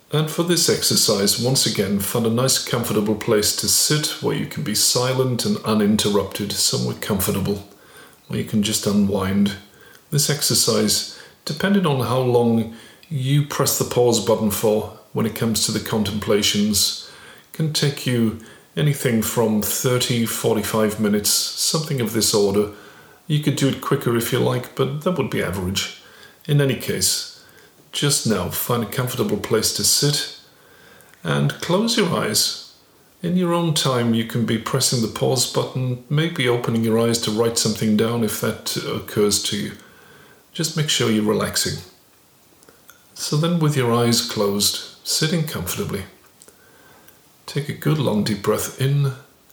And for this exercise, once again, find a nice comfortable place to sit where you can be silent and uninterrupted, somewhere comfortable, where you can just unwind. This exercise, depending on how long you press the pause button for when it comes to the contemplations, can take you anything from 30, 45 minutes, something of this order. You could do it quicker if you like, but that would be average. In any case, just now find a comfortable place to sit and close your eyes. In your own time, you can be pressing the pause button, maybe opening your eyes to write something down if that occurs to you. Just make sure you're relaxing. So then with your eyes closed, sitting comfortably, take a good long deep breath in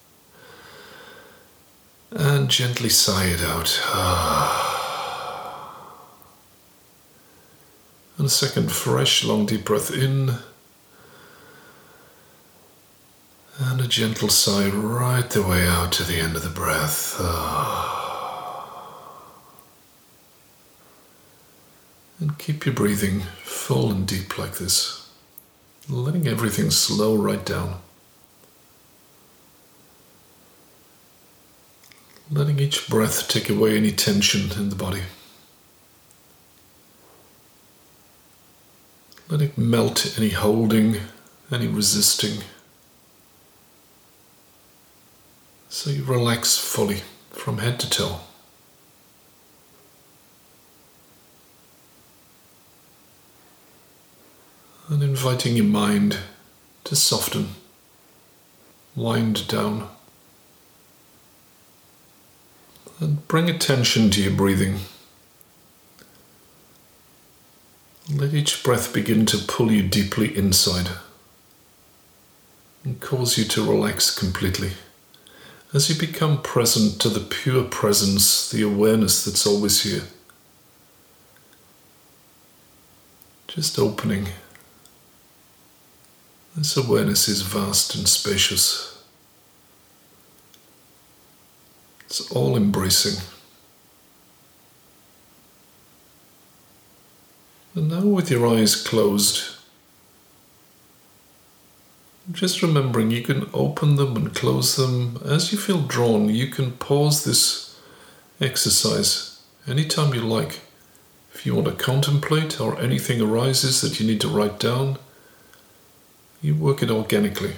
and gently sigh it out. And a second fresh long deep breath in and a gentle sigh right the way out to the end of the breath. And keep your breathing full and deep like this, letting everything slow right down. Letting each breath take away any tension in the body. Letting melt any holding, any resisting. So you relax fully from head to toe. And inviting your mind to soften, wind down. And bring attention to your breathing. Let each breath begin to pull you deeply inside and cause you to relax completely as you become present to the pure presence, the awareness that's always here. Just opening. This awareness is vast and spacious. It's all embracing. And now with your eyes closed, just remembering you can open them and close them as you feel drawn. You can pause this exercise anytime you like. If you want to contemplate or anything arises that you need to write down, you work it organically.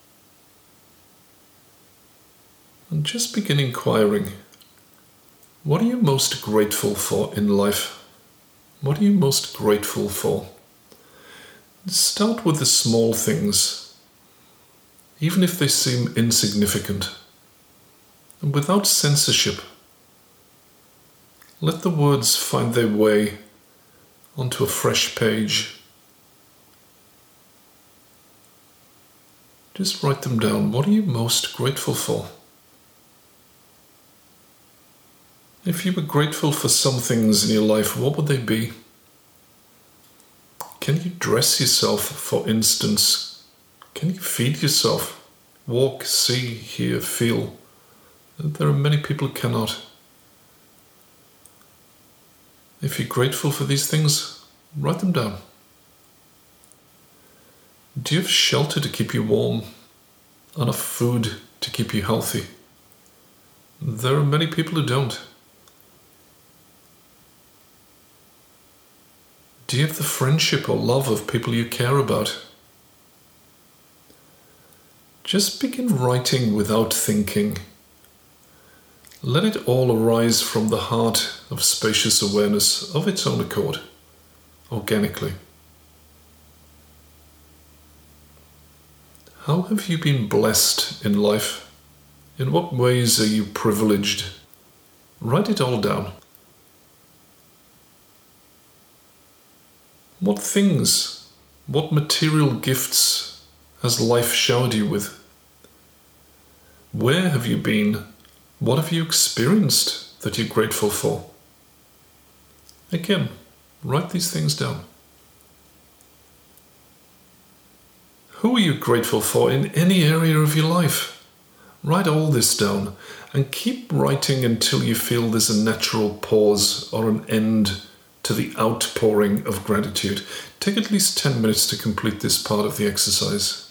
And just begin inquiring, what are you most grateful for in life? What are you most grateful for? Start with the small things, even if they seem insignificant. And without censorship, let the words find their way onto a fresh page. Just write them down. What are you most grateful for? If you were grateful for some things in your life, what would they be? Can you dress yourself, for instance? Can you feed yourself? Walk, see, hear, feel? There are many people who cannot. If you're grateful for these things, write them down. Do you have shelter to keep you warm? Enough food to keep you healthy? There are many people who don't. Do you have the friendship or love of people you care about? Just begin writing without thinking. Let it all arise from the heart of spacious awareness of its own accord, organically. How have you been blessed in life? In what ways are you privileged? Write it all down. What things, what material gifts has life showered you with? Where have you been? What have you experienced that you're grateful for? Again, write these things down. Who are you grateful for in any area of your life? Write all this down and keep writing until you feel there's a natural pause or an end to the outpouring of gratitude. Take at least 10 minutes to complete this part of the exercise.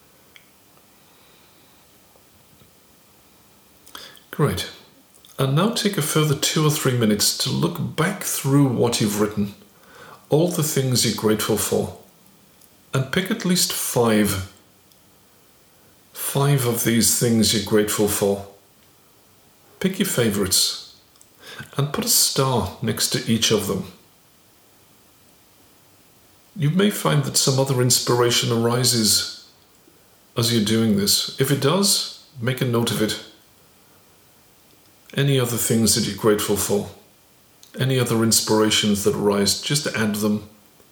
Great. And now take a further 2 or 3 minutes to look back through what you've written, all the things you're grateful for, and pick at least 5 of these things you're grateful for. Pick your favorites and put a star next to each of them. You may find that some other inspiration arises as you're doing this. If it does, make a note of it. Any other things that you're grateful for, any other inspirations that arise, just add them.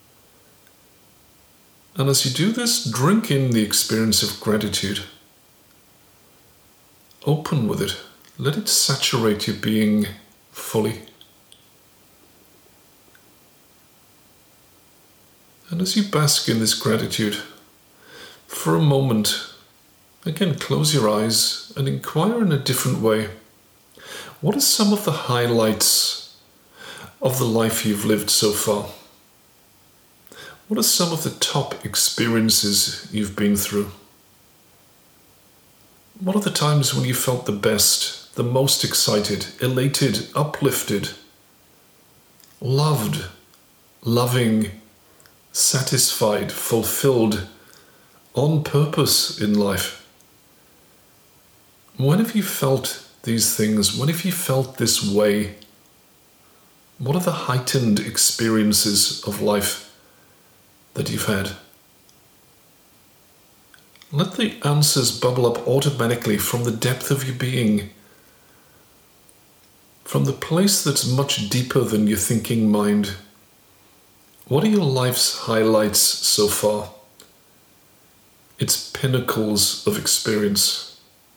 And as you do this, drink in the experience of gratitude. Open with it. Let it saturate your being fully. And as you bask in this gratitude, for a moment, again, close your eyes and inquire in a different way. What are some of the highlights of the life you've lived so far? What are some of the top experiences you've been through? What are the times when you felt the best, the most excited, elated, uplifted, loved, loving, satisfied, fulfilled, on purpose in life? When have you felt these things? When have you felt this way? What are the heightened experiences of life that you've had? Let the answers bubble up automatically from the depth of your being, from the place that's much deeper than your thinking mind. What are your life's highlights so far? Its pinnacles of experience.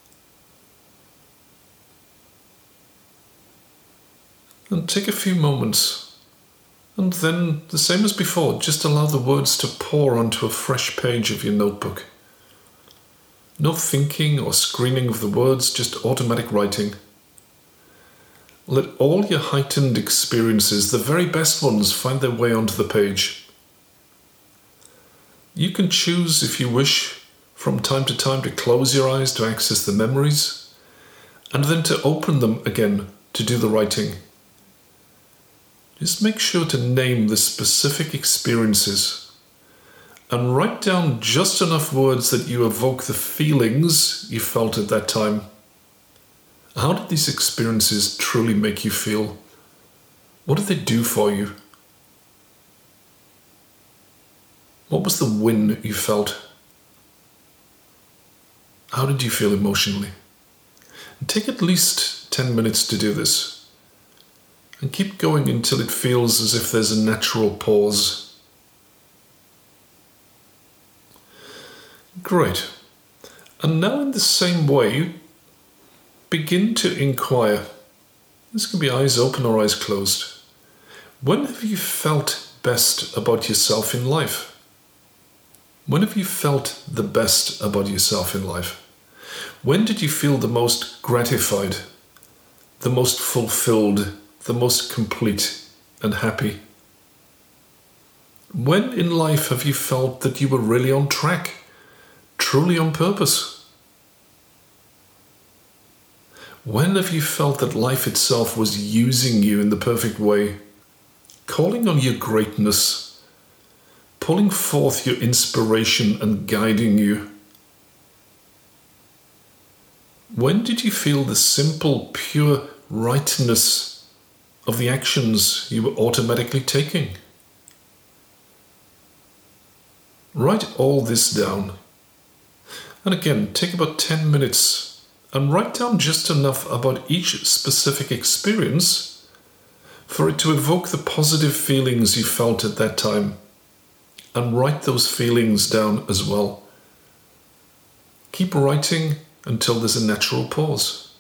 And take a few moments, and then, the same as before, just allow the words to pour onto a fresh page of your notebook. No thinking or screening of the words, just automatic writing. Let all your heightened experiences, the very best ones, find their way onto the page. You can choose, if you wish, from time to time to close your eyes to access the memories, and then to open them again to do the writing. Just make sure to name the specific experiences and write down just enough words that you evoke the feelings you felt at that time. How did these experiences truly make you feel? What did they do for you? What was the win you felt? How did you feel emotionally? And take at least 10 minutes to do this. And keep going until it feels as if there's a natural pause. Great. And now in the same way, begin to inquire. This can be eyes open or eyes closed. When have you felt best about yourself in life? When have you felt the best about yourself in life? When did you feel the most gratified, the most fulfilled, the most complete and happy? When in life have you felt that you were really on track, truly on purpose? When have you felt that life itself was using you in the perfect way, calling on your greatness, pulling forth your inspiration and guiding you? When did you feel the simple, pure rightness of the actions you were automatically taking? Write all this down. And again, take about 10 minutes and write down just enough about each specific experience for it to evoke the positive feelings you felt at that time. And write those feelings down as well. Keep writing until there's a natural pause.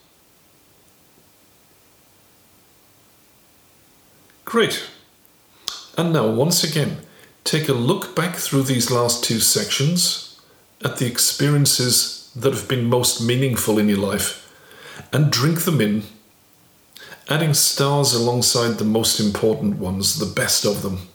Great. And now, once again, take a look back through these last 2 sections at the experiences that have been most meaningful in your life and drink them in adding stars alongside the most important ones, the best of them.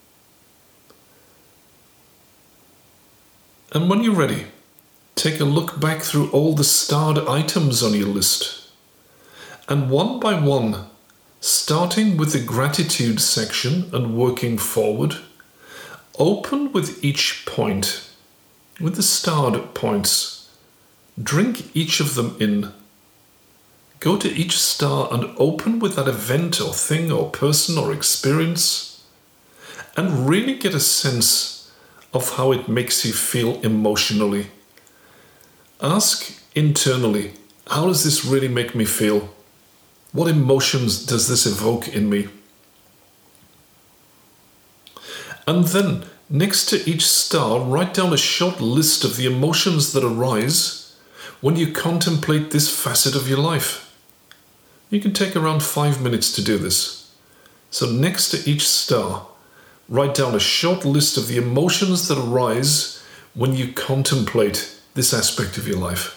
And when you're ready, take a look back through all the starred items on your list. And one by one, starting with the gratitude section and working forward, open with each point, with the starred points. Drink each of them in. Go to each star and open with that event or thing or person or experience, and really get a sense of how it makes you feel emotionally. Ask internally, how does this really make me feel? What emotions does this evoke in me? And then, next to each star, write down a short list of the emotions that arise when you contemplate this facet of your life. You can take around 5 minutes to do this. So next to each star, write down a short list of the emotions that arise when you contemplate this aspect of your life.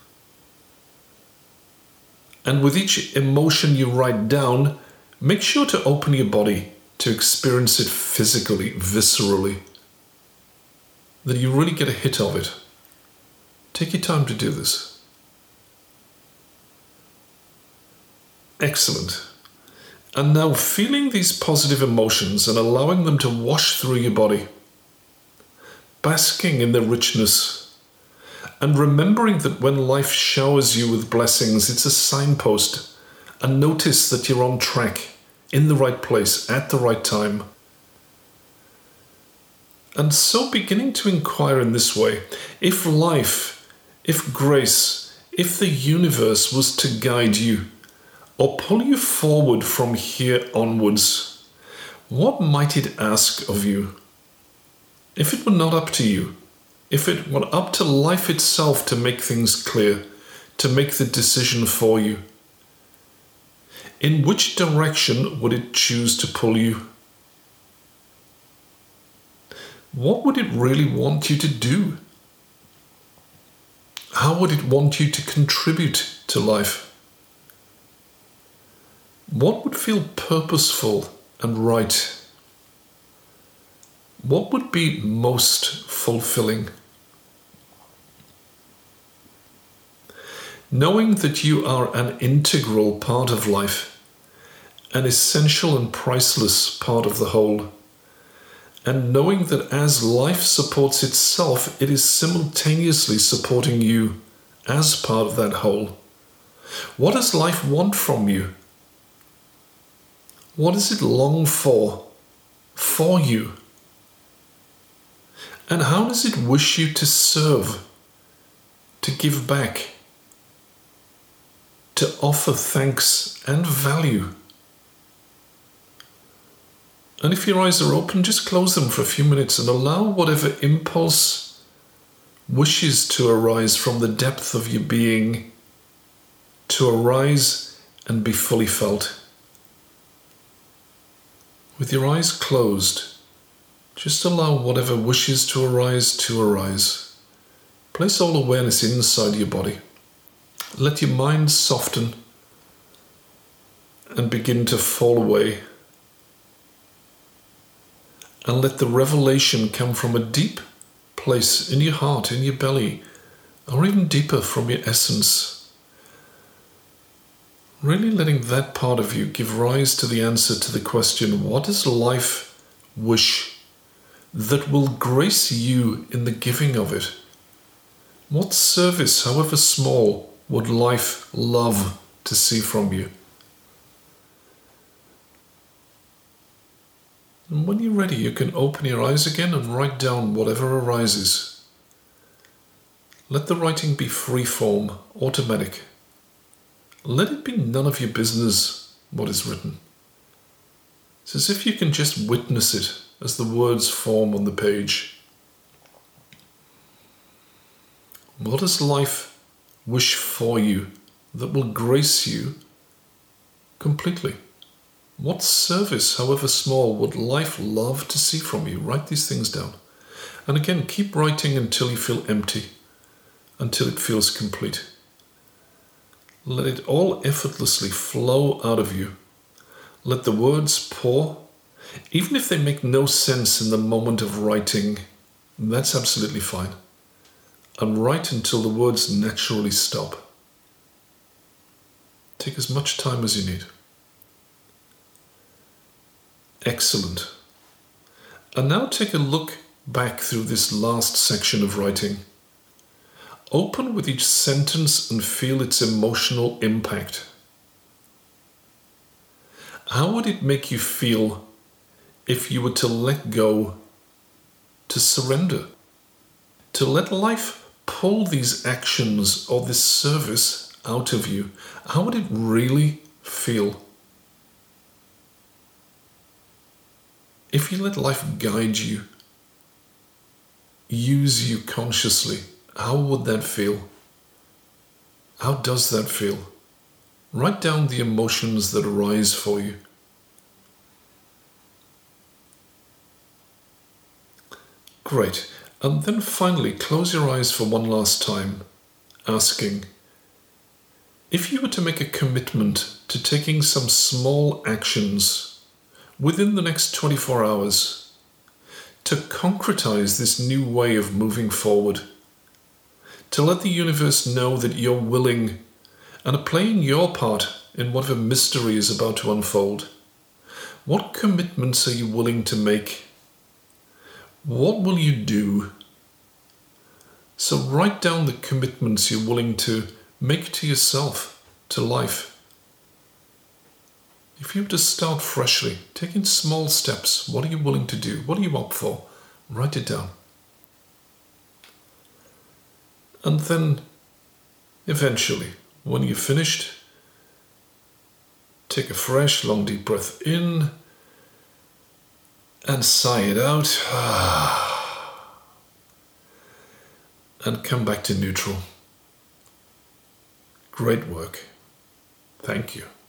And with each emotion you write down, make sure to open your body to experience it physically, viscerally, that you really get a hit of it. Take your time to do this. Excellent. And now feeling these positive emotions and allowing them to wash through your body, basking in their richness, and remembering that when life showers you with blessings, it's a signpost, and notice that you're on track, in the right place, at the right time. And so beginning to inquire in this way, if life, if grace, if the universe was to guide you, or pull you forward from here onwards, what might it ask of you? If it were not up to you, if it were up to life itself to make things clear, to make the decision for you, in which direction would it choose to pull you? What would it really want you to do? How would it want you to contribute to life? What would feel purposeful and right? What would be most fulfilling? Knowing that you are an integral part of life, an essential and priceless part of the whole, and knowing that as life supports itself, it is simultaneously supporting you as part of that whole. What does life want from you? What does it long for you? And how does it wish you to serve, to give back, to offer thanks and value? And if your eyes are open, just close them for a few minutes and allow whatever impulse wishes to arise from the depth of your being to arise and be fully felt. With your eyes closed, just allow whatever wishes to arise. Place all awareness inside your body. Let your mind soften and begin to fall away. And let the revelation come from a deep place in your heart, in your belly, or even deeper from your essence. Really letting that part of you give rise to the answer to the question, what does life wish that will grace you in the giving of it? What service, however small, would life love to see from you? And when you're ready, you can open your eyes again and write down whatever arises. Let the writing be free form, automatic. Let it be none of your business what is written. It's as if you can just witness it as the words form on the page. What does life wish for you that will grace you completely? What service, however small, would life love to see from you? Write these things down. And again, keep writing until you feel empty, until it feels complete. Let it all effortlessly flow out of you. Let the words pour. Even if they make no sense in the moment of writing, that's absolutely fine. And write until the words naturally stop. Take as much time as you need. Excellent. And now take a look back through this last section of writing. Open with each sentence and feel its emotional impact. How would it make you feel if you were to let go, to surrender, to let life pull these actions or this service out of you? How would it really feel? If you let life guide you, use you consciously, how would that feel? How does that feel? Write down the emotions that arise for you. Great. And then finally, close your eyes for one last time, asking, if you were to make a commitment to taking some small actions within the next 24 hours to concretize this new way of moving forward, to let the universe know that you're willing and are playing your part in whatever mystery is about to unfold, what commitments are you willing to make? What will you do? So write down the commitments you're willing to make to yourself, to life. If you were to start freshly, taking small steps, what are you willing to do? What are you up for? Write it down. And then, eventually, when you're finished, take a fresh, long, deep breath in and sigh it out. And come back to neutral. Great work. Thank you.